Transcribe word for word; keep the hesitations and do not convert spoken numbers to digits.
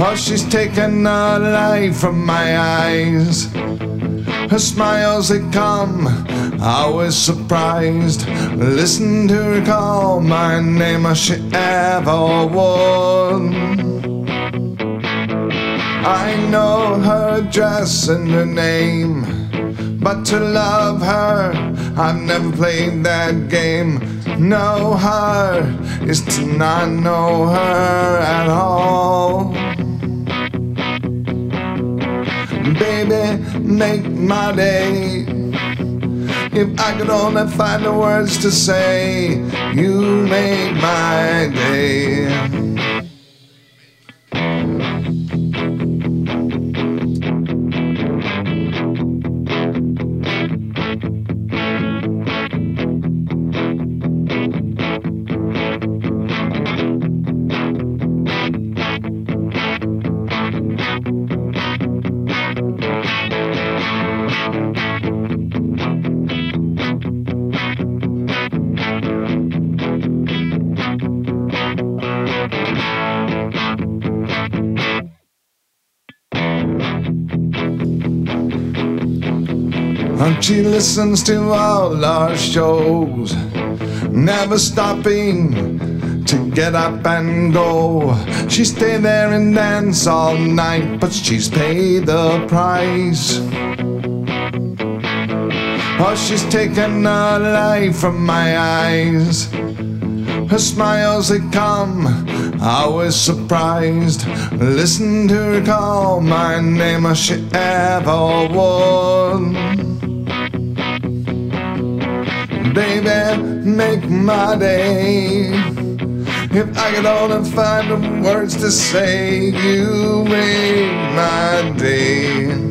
Oh, she's taken the light from my eyes. Her smiles, they come, always surprised. Listen to her call my name as she ever would. I know her address and her name, but to love her, I've never played that game. Know her is to not know her at all. Baby, make my day. If I could only find the words to say, you make my day. And she listens to all our shows, never stopping to get up and go. She stay there and dance all night, but she's paid the price. Oh, she's taken the light from my eyes. Her smiles, they come, always surprised. Listen to her call my name as she ever would. Baby, make my day. If I could only find the words to say, you make my day.